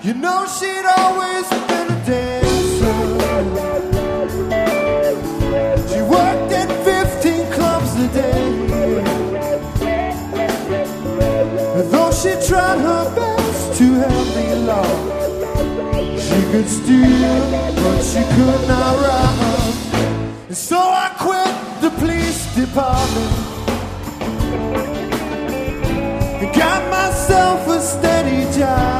You know she'd always been a dancer. She worked at 15 clubs a day. Though she tried her best to help me along, she could steal, but she could not rob. And so I quit the police department